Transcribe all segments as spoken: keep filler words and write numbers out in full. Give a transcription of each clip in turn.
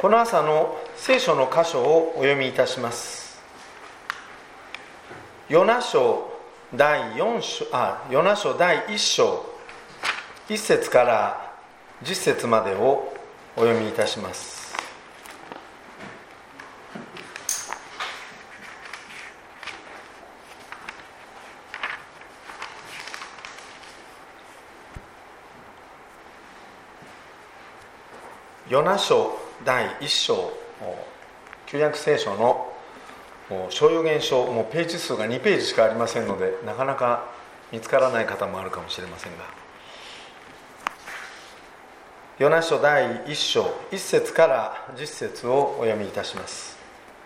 この朝の聖書の箇所をお読みいたします。ヨナ書第四章、あ、ヨナ書第一章一節から十節までをお読みいたします。ヨナ書第一章、旧約聖書の小預言書、もうページ数がにページしかありませんので、なかなか見つからない方もあるかもしれませんが、ヨナ書第一章一節から十節をお読みいたします。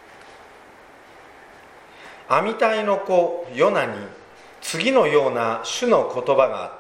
アミタイの子ヨナに次のような主の言葉があった。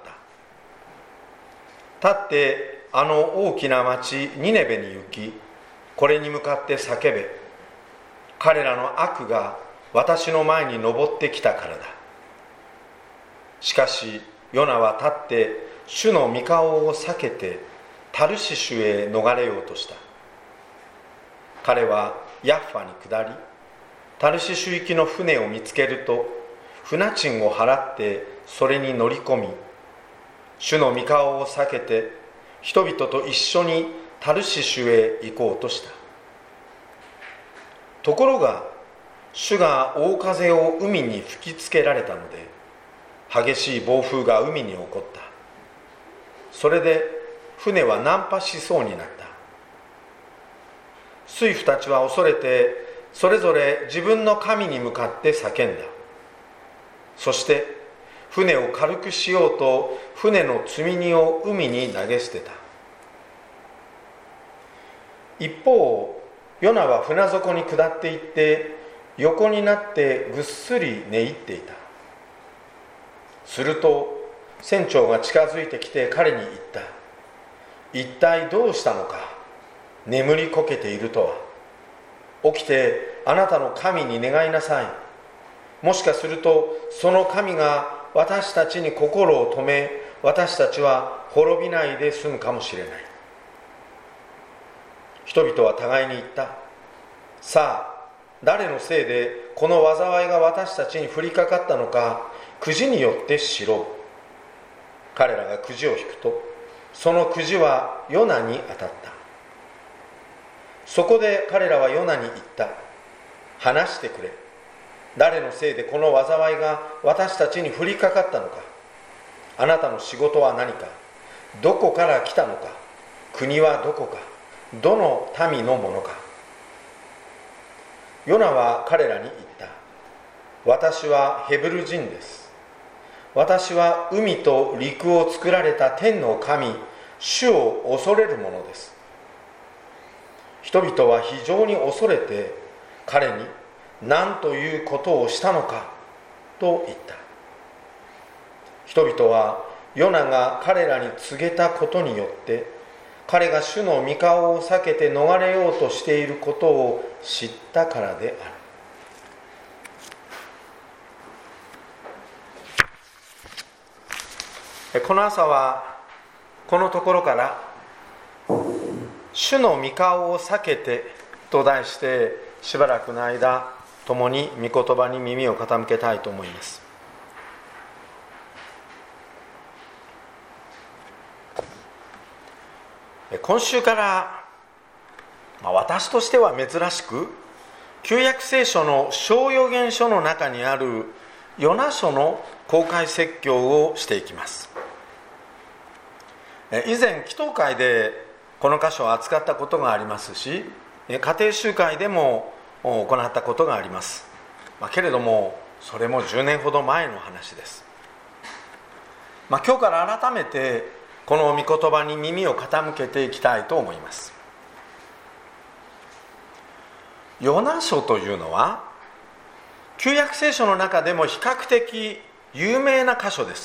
立ってあの大きな町ニネベに行き、これに向かって叫べ。彼らの悪が私の前に上ってきたからだ。しかしヨナは立って主の御顔を避けてタルシシュへ逃れようとした。彼はヤッファに下り、タルシシュ行きの船を見つけると船賃を払ってそれに乗り込み、主の御顔を避けて人々と一緒にタルシシュへ行こうとした。ところが主が大風を海に吹きつけられたので、激しい暴風が海に起こった。それで船は難破しそうになった。水夫たちは恐れてそれぞれ自分の神に向かって叫んだ。そして船を軽くしようと船の積み荷を海に投げ捨てた。一方ヨナは船底に下っていって横になってぐっすり寝入っていた。すると船長が近づいてきて彼に言った。一体どうしたのか。眠りこけているとは。起きてあなたの神に願いなさい。もしかするとその神が私たちに心を止め、私たちは滅びないで済むかもしれない。人々は互いに言った。さあ、誰のせいでこの災いが私たちに降りかかったのか、くじによって知ろう。彼らがくじを引くと、そのくじはヨナに当たった。そこで彼らはヨナに言った。話してくれ。誰のせいでこの災いが私たちに降りかかったのか。あなたの仕事は何か。どこから来たのか。国はどこか。どの民のものか。ヨナは彼らに言った。私はヘブル人です。私は海と陸を作られた天の神、主を恐れるものです。人々は非常に恐れて彼に何ということをしたのかと言った。人々はヨナが彼らに告げたことによって彼が主の御顔を避けて逃れようとしていることを知ったからである。この朝はこのところから主の御顔を避けてと題してしばらくの間共に御言葉に耳を傾けたいと思います。今週から、まあ、私としては珍しく旧約聖書の小預言書の中にあるヨナ書の公開説教をしていきます。以前祈祷会でこの箇所を扱ったことがありますし、家庭集会でも行ったことがあります、まあ、けれどもそれもじゅうねんほど前の話です、まあ、今日から改めてこの御言葉に耳を傾けていきたいと思います。ヨナ書というのは旧約聖書の中でも比較的有名な箇所です。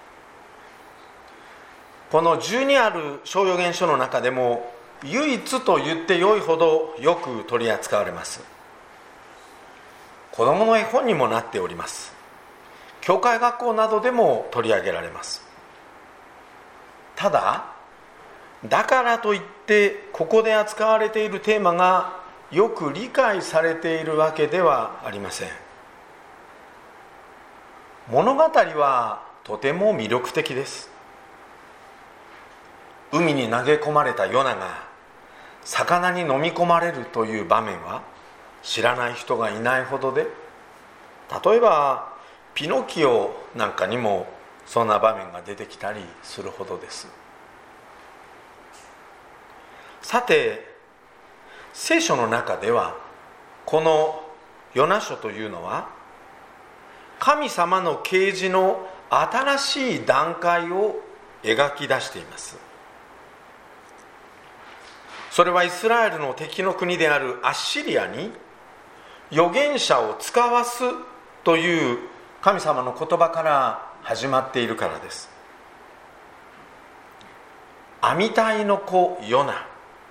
このじゅうにある小預言書の中でも唯一と言ってよいほどよく取り扱われます。子どもの絵本にもなっております。教会学校などでも取り上げられます。ただだからといってここで扱われているテーマがよく理解されているわけではありません。物語はとても魅力的です。海に投げ込まれたヨナが魚に飲み込まれるという場面は知らない人がいないほどで、例えばピノキオなんかにもそんな場面が出てきたりするほどです。さて、聖書の中ではこのヨナ書というのは神様の啓示の新しい段階を描き出しています。それはイスラエルの敵の国であるアッシリアに預言者を使わすという神様の言葉から始まっているからです。アミタイの子ヨナ、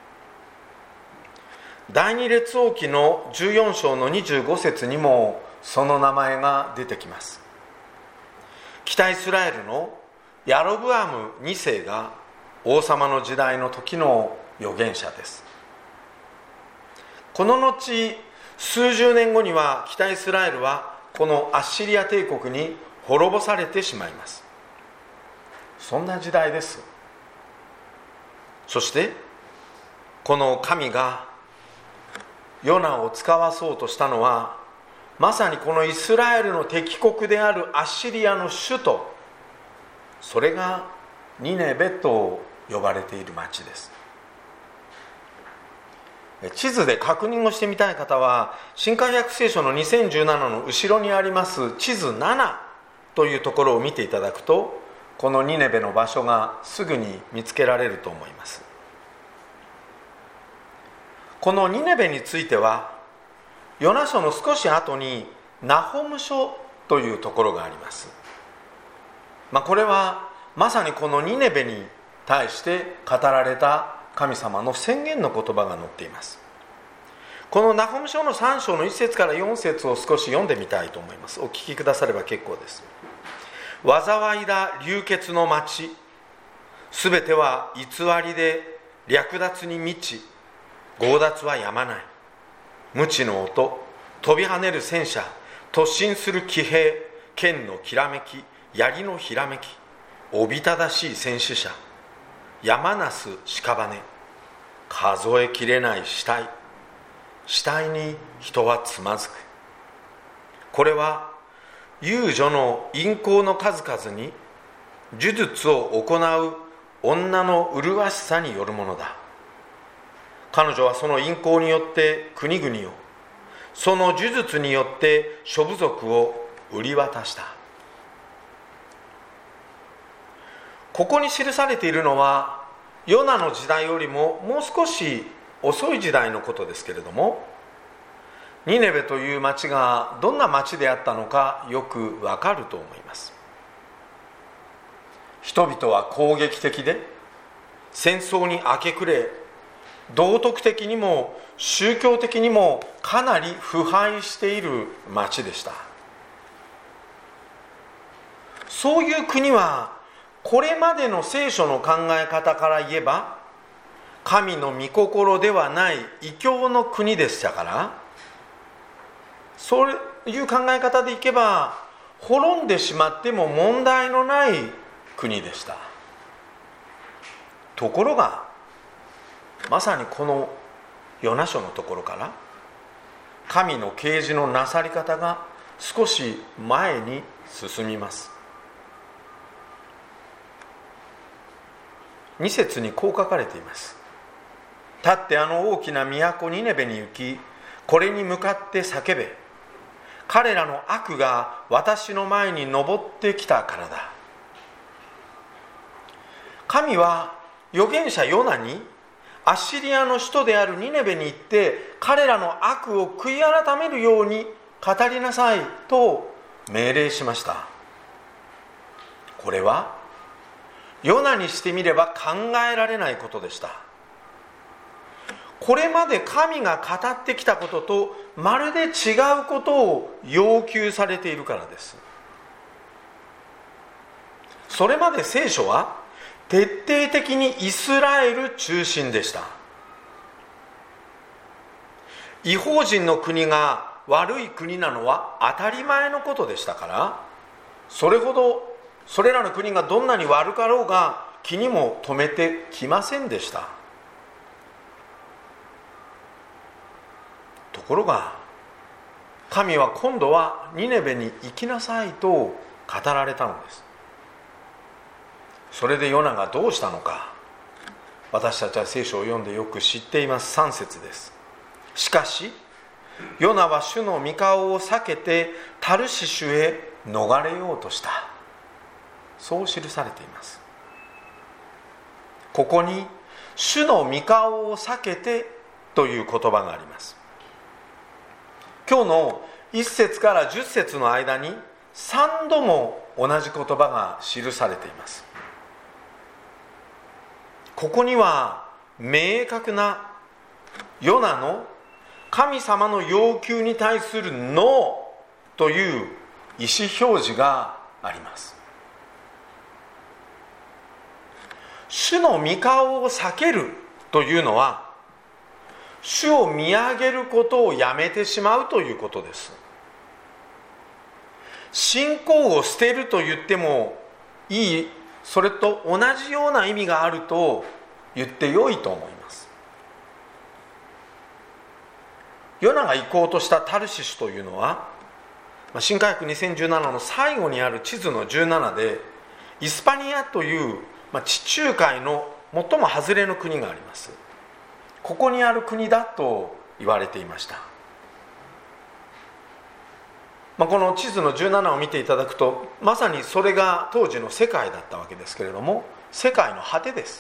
第二列王記のじゅうよん章のにじゅうご節にもその名前が出てきます。北イスラエルのヤロブアムに世が王様の時代の時の預言者です。この後数十年後には北イスラエルはこのアッシリア帝国に滅ぼされてしまいます。そんな時代です。そしてこの神がヨナを使わそうとしたのは、まさにこのイスラエルの敵国であるアッシリアの首都、それがニネベと呼ばれている町です。地図で確認をしてみたい方は新海訳聖書のにせんじゅうななの後ろにあります地図ななというところを見ていただくと、このニネベの場所がすぐに見つけられると思います。このニネベについてはヨナ書の少し後にナホム書というところがあります。まあ、これはまさにこのニネベに対して語られた神様の宣言の言葉が載っています。このナホム書のさん章のいち節からよん節を少し読んでみたいと思います。お聞きくだされば結構です。災いだ流血の町、すべては偽りで略奪に満ち、強奪はやまない。無知の音、飛び跳ねる戦車、突進する騎兵、剣のきらめき、槍のひらめき、おびただしい戦死者、山なす屍、数えきれない死体、死体に人はつまずく。これは遊女の淫行の数々に呪術を行う女の麗しさによるものだ。彼女はその淫行によって国々を、その呪術によって諸部族を売り渡した。ここに記されているのはヨナの時代よりももう少し遅い時代のことですけれども、ニネベという町がどんな町であったのかよくわかると思います。人々は攻撃的で戦争に明け暮れ、道徳的にも宗教的にもかなり腐敗している町でした。そういう国はこれまでの聖書の考え方から言えば神の御心ではない異教の国でしたから、そういう考え方でいけば滅んでしまっても問題のない国でした。ところがまさにこのヨナ書のところから神の啓示のなさり方が少し前に進みます。に節にこう書かれています。立ってあの大きな都ニネベに行き、これに向かって叫べ。彼らの悪が私の前に上ってきたからだ。神は預言者ヨナにアッシリアの首都であるニネベに行って彼らの悪を悔い改めるように語りなさいと命令しました。これはヨナにしてみれば考えられないことでした。これまで神が語ってきたこととまるで違うことを要求されているからです。それまで聖書は徹底的にイスラエル中心でした。異邦人の国が悪い国なのは当たり前のことでしたから、それほどそれらの国がどんなに悪かろうが気にも留めてきませんでした。ところが神は今度はニネベに行きなさいと語られたのです。それでヨナがどうしたのか、私たちは聖書を読んでよく知っています。さん節です。しかしヨナは主の御顔を避けてタルシシュへ逃れようとした。そう記されています。ここに主の御顔を避けてという言葉があります。今日のいっ節からじゅっ節の間にさんども同じ言葉が記されています。ここには明確なヨナの神様の要求に対するノーという意思表示があります。主の御顔を避けるというのは、主を見上げることをやめてしまうということです。信仰を捨てると言ってもいい、それと同じような意味があると言ってよいと思います。ヨナが行こうとしたタルシシュというのは、新科学にせんじゅうななの最後にある地図のじゅうななでイスパニアという地中海の最も外れの国があります。ここにある国だと言われていました。まあ、この地図のじゅうななを見ていただくと、まさにそれが当時の世界だったわけですけれども、世界の果てです。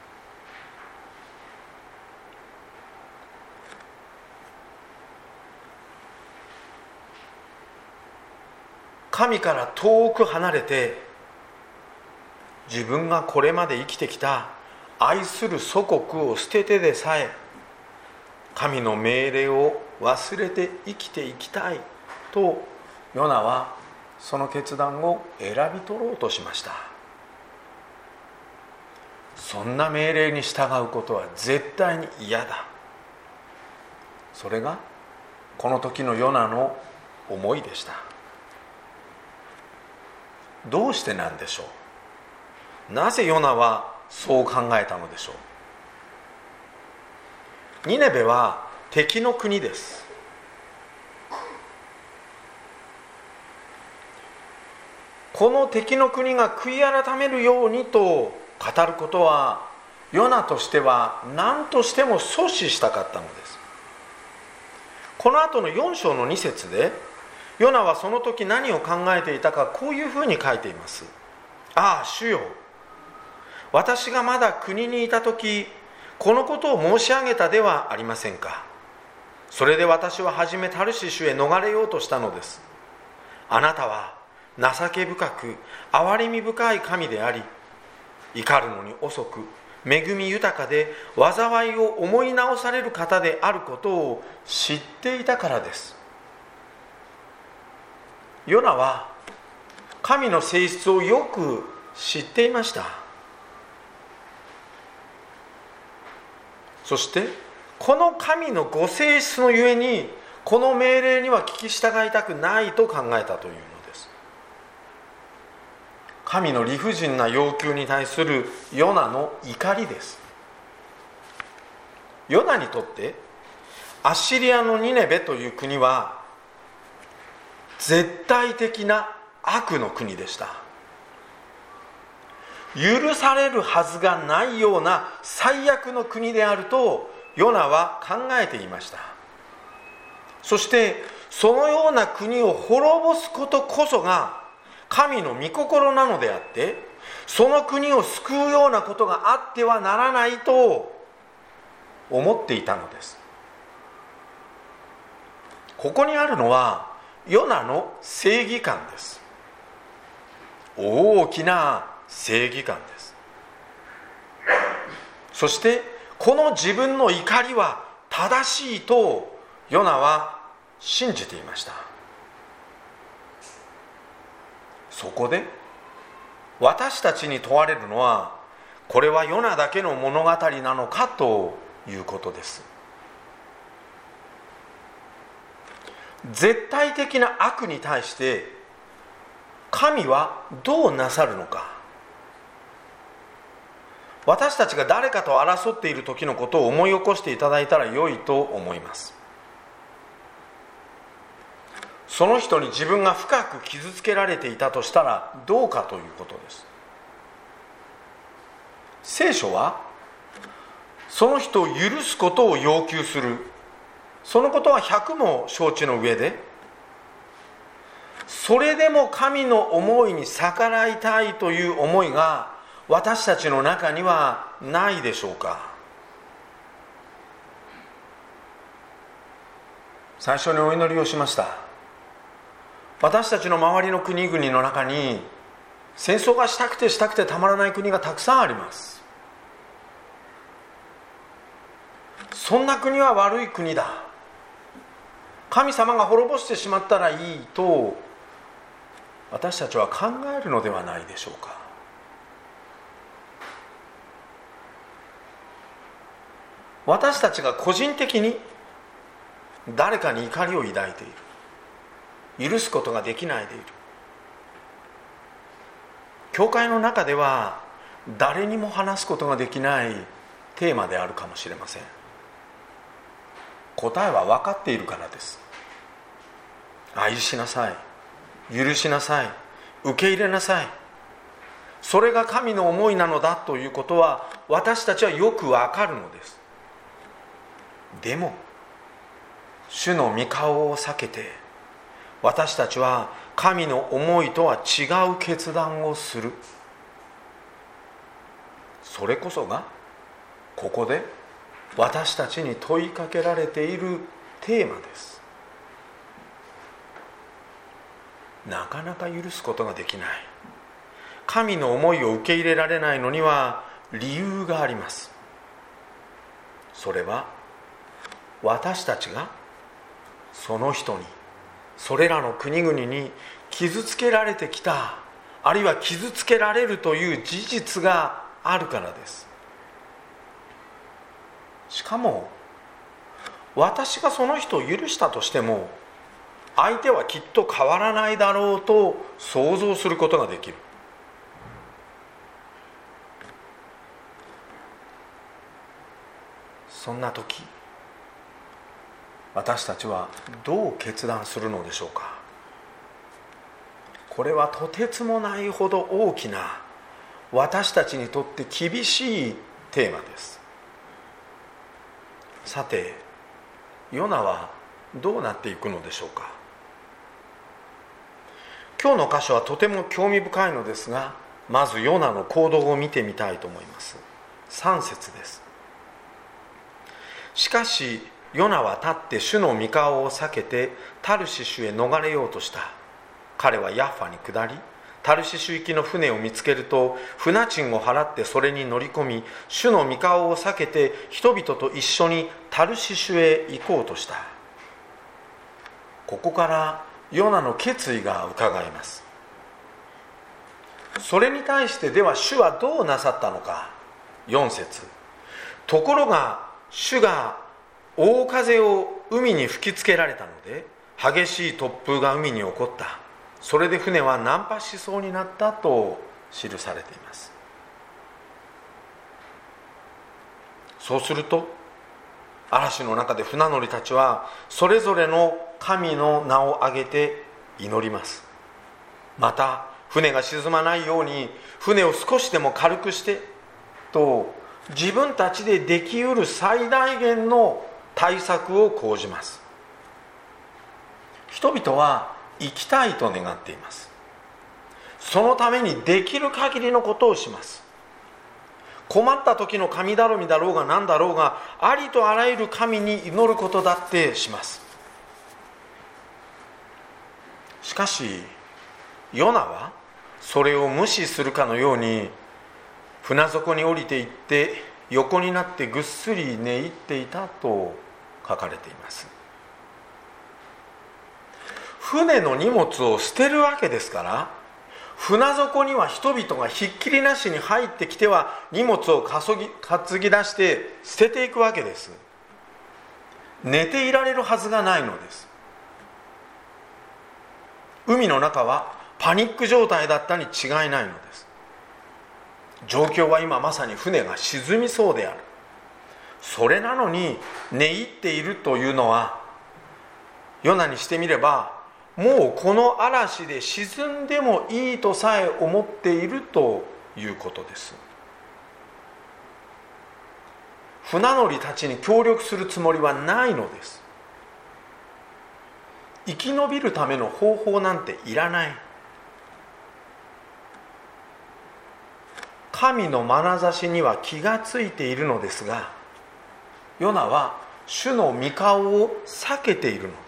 神から遠く離れて、自分がこれまで生きてきた愛する祖国を捨ててでさえ神の命令を忘れて生きていきたいとヨナはその決断を選び取ろうとしました。そんな命令に従うことは絶対に嫌だ。それがこの時のヨナの思いでした。どうしてなんでしょう。なぜヨナはそう考えたのでしょう。ニネベは敵の国です。この敵の国が悔い改めるようにと語ることは、ヨナとしては何としても阻止したかったのです。この後のよん章のに節で、ヨナはその時何を考えていたか、こういうふうに書いています。ああ、主よ、私がまだ国にいた時、このことを申し上げたではありませんか。それで私は初めタルシシュへ逃れようとしたのです。あなたは情け深く憐れみ深い神であり、怒るのに遅く恵み豊かで災いを思い直される方であることを知っていたからです。ヨナは神の性質をよく知っていました。そしてこの神のご性質のゆえに、この命令には聞き従いたくないと考えたというのです。神の理不尽な要求に対するヨナの怒りです。ヨナにとってアッシリアのニネベという国は絶対的な悪の国でした。許されるはずがないような最悪の国であるとヨナは考えていました。そしてそのような国を滅ぼすことこそが神の御心なのであって、その国を救うようなことがあってはならないと思っていたのです。ここにあるのはヨナの正義感です。大きな正義感です。そしてこの自分の怒りは正しいとヨナは信じていました。そこで私たちに問われるのは、 これはヨナだけの物語なのかということです。絶対的な悪に対して神はどうなさるのか。私たちが誰かと争っている時のことを思い起こしていただいたら良いと思います。その人に自分が深く傷つけられていたとしたらどうかということです。聖書はその人を許すことを要求する。そのことは百も承知の上で、それでも神の思いに逆らいたいという思いが私たちの中にはないでしょうか。最初にお祈りをしました。私たちの周りの国々の中に戦争がしたくてしたくてたまらない国がたくさんあります。そんな国は悪い国だ、神様が滅ぼしてしまったらいいと私たちは考えるのではないでしょうか。私たちが個人的に誰かに怒りを抱いている、許すことができないでいる。教会の中では誰にも話すことができないテーマであるかもしれません。答えは分かっているからです。愛しなさい、許しなさい、受け入れなさい、それが神の思いなのだということは私たちはよく分かるのです。でも主の御顔を避けて私たちは神の思いとは違う決断をする。それこそがここで私たちに問いかけられているテーマです。なかなか許すことができない、神の思いを受け入れられないのには理由があります。それは私たちがその人に、それらの国々に傷つけられてきた、あるいは傷つけられるという事実があるからです。しかも私がその人を許したとしても相手はきっと変わらないだろうと想像することができる。そんな時私たちはどう決断するのでしょうか。これはとてつもないほど大きな、私たちにとって厳しいテーマです。さてヨナはどうなっていくのでしょうか。今日の箇所はとても興味深いのですが、まずヨナの行動を見てみたいと思います。さん節です。しかしヨナは立って主の御顔を避けてタルシシュへ逃れようとした。彼はヤッファに下り、タルシシュ行きの船を見つけると船賃を払ってそれに乗り込み、主の御顔を避けて人々と一緒にタルシシュへ行こうとした。ここからヨナの決意がうかがえます。それに対してでは主はどうなさったのか。よん節、ところが主が大風を海に吹きつけられたので激しい突風が海に起こった。それで船は難破しそうになったと記されています。そうすると嵐の中で船乗りたちはそれぞれの神の名を挙げて祈ります。また船が沈まないように船を少しでも軽くしてと自分たちでできうる最大限の対策を講じます。人々は生きたいと願っています。そのためにできる限りのことをします。困った時の神頼みだろうが何だろうが、ありとあらゆる神に祈ることだってします。しかしヨナはそれを無視するかのように船底に降りていって横になってぐっすり寝入っていたと書かれています。船の荷物を捨てるわけですから、 船底には人々がひっきりなしに入ってきては荷物を担ぎ出して捨てていくわけです。寝ていられるはずがないのです。海の中はパニック状態だったに違いないのです。状況は今まさに船が沈みそうである。それなのに寝入っているというのは、ヨナにしてみればもうこの嵐で沈んでもいいとさえ思っているということです。船乗りたちに協力するつもりはないのです。生き延びるための方法なんていらない。神の眼差しには気がついているのですが、ヨナは主の御顔を避けているのです。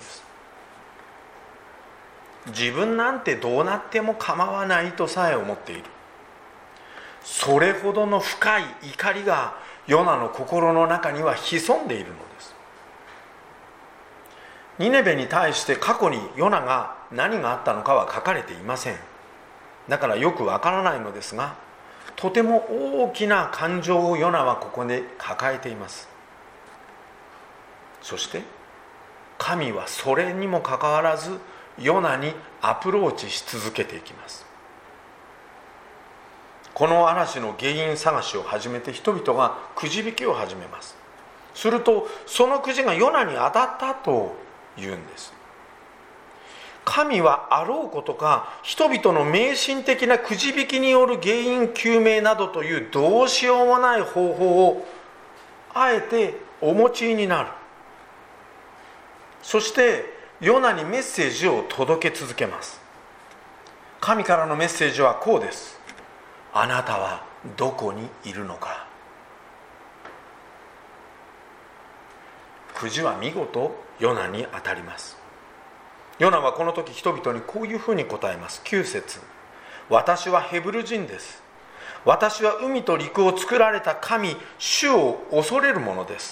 自分なんてどうなっても構わないとさえ思っている。それほどの深い怒りがヨナの心の中には潜んでいるのです。ニネベに対して過去にヨナが何があったのかは書かれていません。だからよくわからないのですが、とても大きな感情をヨナはここで抱えています。そして神はそれにもかかわらずヨナにアプローチし続けていきます。この嵐の原因探しを始めて、人々がくじ引きを始めます。するとそのくじがヨナに当たったと言うんです。神はあろうことか人々の迷信的なくじ引きによる原因究明などというどうしようもない方法をあえてお用いになる。そしてヨナにメッセージを届け続けます。神からのメッセージはこうです。あなたはどこにいるのか。くじは見事ヨナに当たります。ヨナはこの時人々にこういうふうに答えます。きゅう節、私はヘブル人です。私は海と陸を作られた神主を恐れるものです。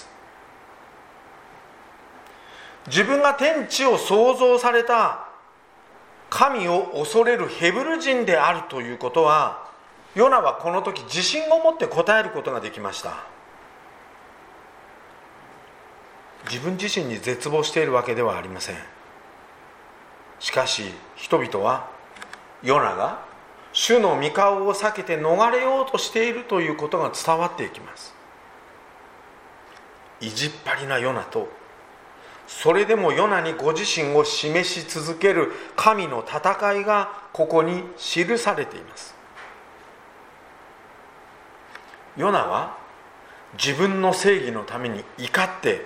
自分が天地を創造された神を恐れるヘブル人であるということは、ヨナはこの時自信を持って答えることができました。自分自身に絶望しているわけではありません。しかし人々はヨナが主の御顔を避けて逃れようとしているということが伝わっていきます。意地っ張りなヨナと、それでもヨナにご自身を示し続ける神の戦いがここに記されています。ヨナは自分の正義のために怒って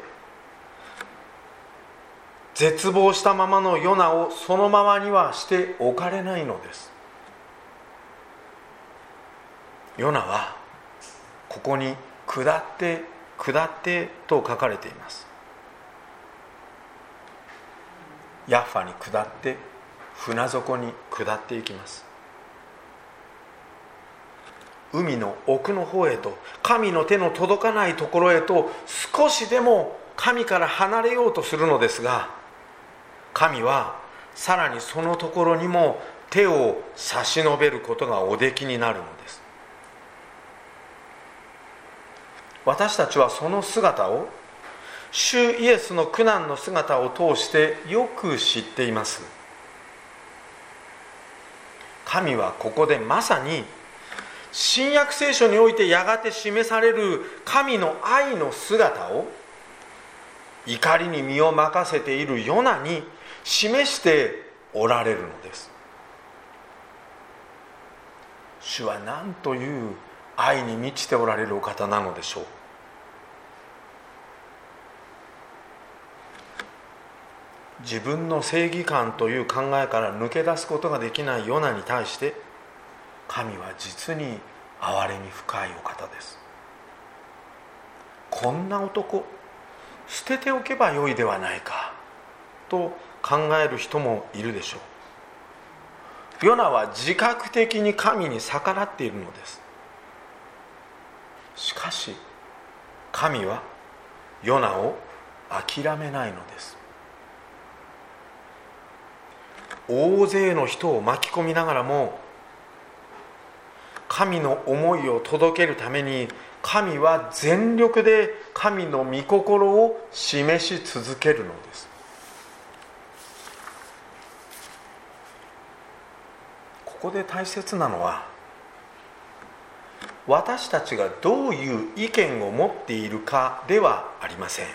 絶望したままのヨナをそのままにはしておかれないのです。ヨナはここに下って下ってと書かれています。ヤッファに下って船底に下っていきます。海の奥の方へと、神の手の届かないところへと少しでも神から離れようとするのですが、神はさらにそのところにも手を差し伸べることがおできになるのです。私たちはその姿を、主イエスの苦難の姿を通してよく知っています。神はここでまさに新約聖書においてやがて示される神の愛の姿を、怒りに身を任せているヨナに示しておられるのです。主は何という愛に満ちておられるお方なのでしょう。自分の正義感という考えから抜け出すことができないヨナに対して、神は実に憐れみ深いお方です。こんな男捨てておけばよいではないかと考える人もいるでしょう。ヨナは自覚的に神に逆らっているのです。しかし神はヨナを諦めないのです。大勢の人を巻き込みながらも神の思いを届けるために、神は全力で神の御心を示し続けるのです。ここで大切なのは、私たちがどういう意見を持っているかではありません。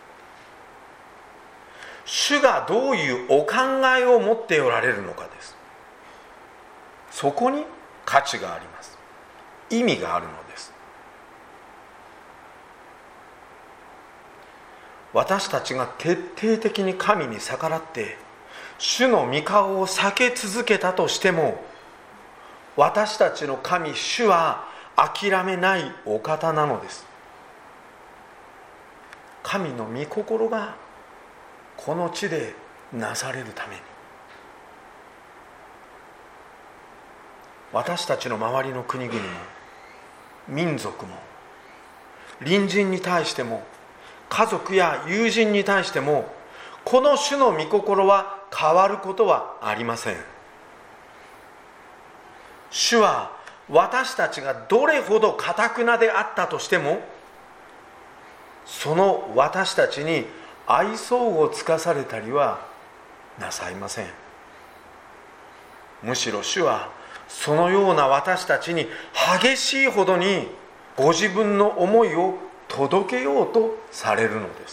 主がどういうお考えを持っておられるのかです。そこに価値があります。意味があるのです。私たちが徹底的に神に逆らって主の御顔を避け続けたとしても、私たちの神主は諦めないお方なのです。神の御心がこの地でなされるために、私たちの周りの国々も民族も隣人に対しても家族や友人に対しても、この主の御心は変わることはありません。主は私たちがどれほど頑なであったとしても、その私たちに愛想を尽かされたりはなさいません。むしろ主はそのような私たちに激しいほどにご自分の思いを届けようとされるのです。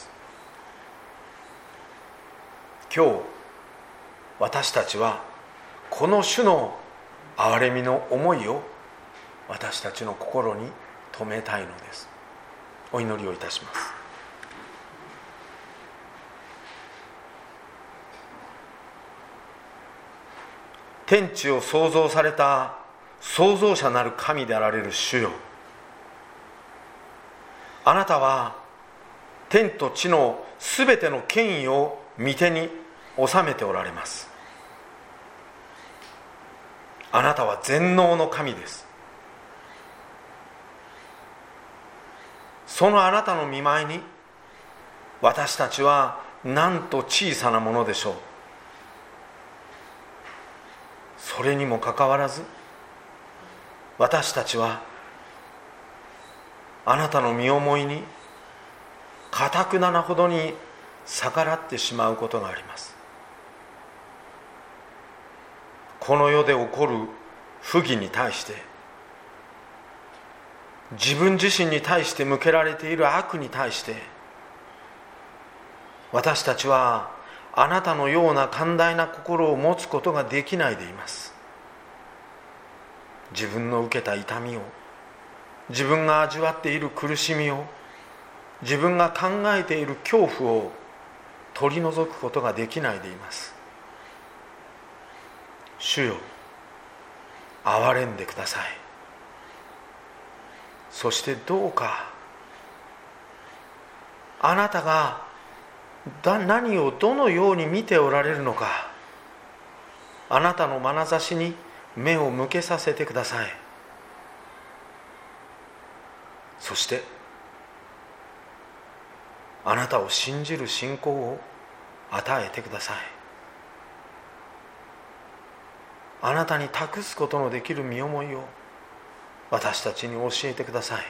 今日私たちはこの主の憐れみの思いを私たちの心に留めたいのです。お祈りをいたします。天地を創造された創造者なる神であられる主よ、あなたは天と地のすべての権威を御手に収めておられます。あなたは全能の神です。そのあなたの御前に私たちはなんと小さなものでしょう。それにもかかわらず、私たちはあなたの身思いに頑ななほどに逆らってしまうことがあります。この世で起こる不義に対して、自分自身に対して向けられている悪に対して、私たちはあなたのような寛大な心を持つことができないでいます。自分の受けた痛みを、自分が味わっている苦しみを、自分が考えている恐怖を取り除くことができないでいます。主よ、憐れんでください。そしてどうかあなたが何をどのように見ておられるのか、あなたの眼差しに目を向けさせてください。そしてあなたを信じる信仰を与えてください。あなたに託すことのできる身思いを私たちに教えてください。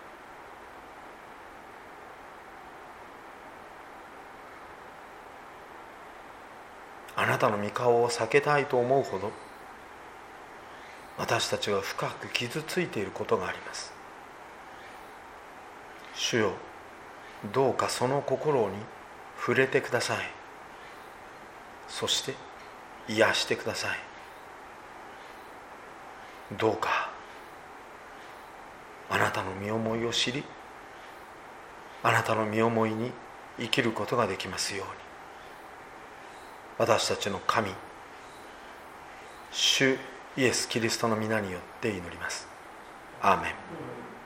あなたの御顔を避けたいと思うほど私たちは深く傷ついていることがあります。主よ、どうかその心に触れてください。そして癒してください。どうかあなたの身思いを知り、あなたの身思いに生きることができますように、私たちの神主イエス・キリストの皆によって祈ります。アーメン。